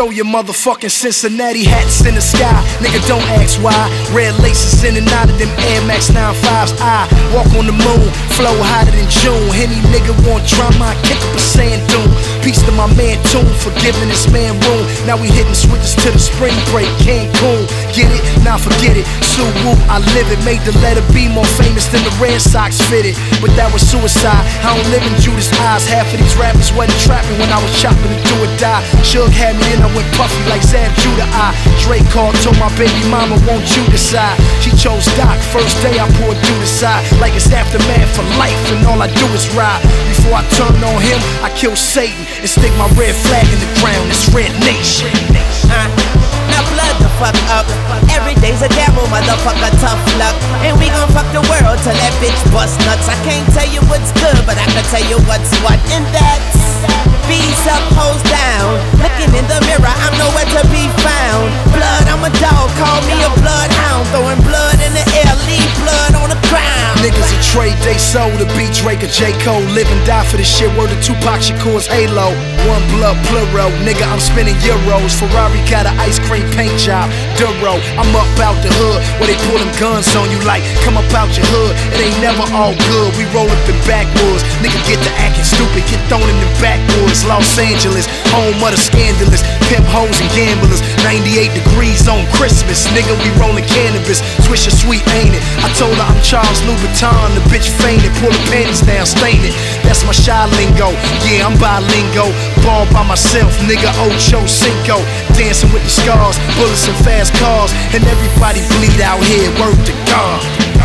Throw your motherfucking Cincinnati hats in the sky. Nigga, don't ask why. Red laces in and out of them Air Max 95s. I walk on the moon, flow hotter than June. Any nigga want drama, I kick up a sand dune. Peace to my man Toon for giving this man room. Now we hitting switches to the spring break, Cancun. Get it? Now forget it. Sue Woo, I live it. Made the letter B more famous than the Red Sox fitted. But that was suicide. I don't live in Judas' eyes. Half of these rappers wasn't trapping when I was chopping to do or die. Suge had me in, I went puffy like Zab Judah. Drake called, told my baby mama, won't you decide? She chose Doc, first day I poured through the side. Like it's aftermath for life and all I do is ride. Before I turn on him, I kill Satan and stick my red flag in the ground. It's Red Nation. Now blood the fuck up. Every day's a gamble, motherfucker, tough luck. And we gon' fuck the world till that bitch bust nuts. I can't tell you what's good, but I can tell you what's what. And that's B's up, hoes down. Looking in the mirror, I'm nowhere to be found. Blood, I'm a dog, call me a bloodhound. Throwing blood in the air, leave blood on the ground. Niggas a trade they sold to beat Drake or J. Cole. Live and die for this shit, word of Tupac Shakur's Halo. One blood plural, nigga, I'm spinning euros. Ferrari got an ice cream paint job, Duro. I'm up out the hood, where they pull them guns on you like, come up out your hood, it ain't never all good. We roll up the backwoods, nigga get to acting stupid, get thrown in the backwoods. Los Angeles, home of the scandalous, pimp hoes and gamblers. 98 degrees on Christmas, nigga, we rolling cannabis. Swisher sweet, ain't it? I told her I'm Charles Louboutin, the bitch fainted, pull the panties down, stain it. That's my shy lingo, yeah, I'm bilingo. Ball by myself, nigga, Ocho Cinco. Dancing with the scars, bullets and fast cars, and everybody bleed out here, word to God.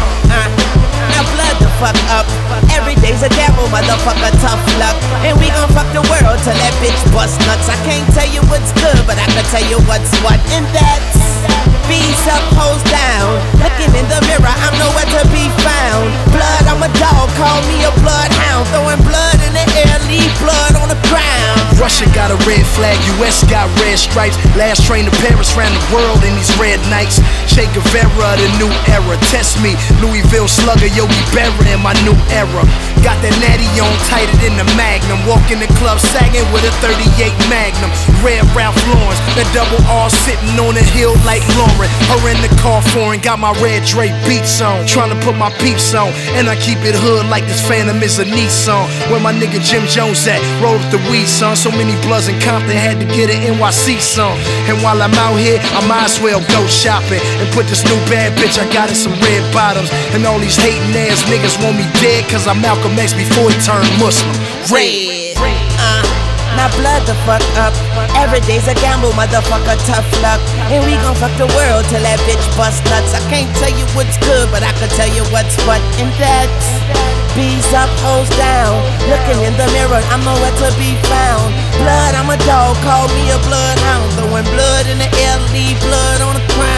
Now blood the fuck up. Every day's a gamble, motherfucker, tough luck. And we gon' fuck the world till that bitch bust nuts. I can't tell you what's good, but I can tell you what's what. And that's B's up, hoes down. Looking in the mirror, I'm nowhere to be found. Blood, I'm a dog, call me a bloodhound. Throwing blood in the air, leave blood on the ground. Russia got a red flag, US got red stripes. Last train to Paris, round the world in these red nights. Che Guevara, the new era. Test me, Louisville Slugger, Yogi Berra in my new era. Got that natty on tighter than the Magnum. Walk in the club sagging with a 38 Magnum. Red Ralph Lauren, that double R sitting on a hill like Lauren. Her in the car foreign, got my red Dre beats on. Tryna put my peeps on, and I keep it hood like this Phantom is a Nissan. Where my nigga Jim Jones at? Roll up the weed, son. So many bloods in Compton, had to get an NYC song. And while I'm out here, I might as well go shopping and put this new bad bitch I got in some red bottoms. And all these hating ass niggas want me dead, cause I'm Malcolm X before he turned Muslim. Red. Now blood the fuck up. Every day's a gamble, motherfucker, tough luck. And we gon' fuck the world till that bitch bust nuts. I can't tell you what's good, but I can tell you what's what. And that's B's up, hoes down. Looking in the mirror, I'm nowhere to be found. Blood, I'm a dog, call me a bloodhound. Throwing blood in the air, leave blood on the ground.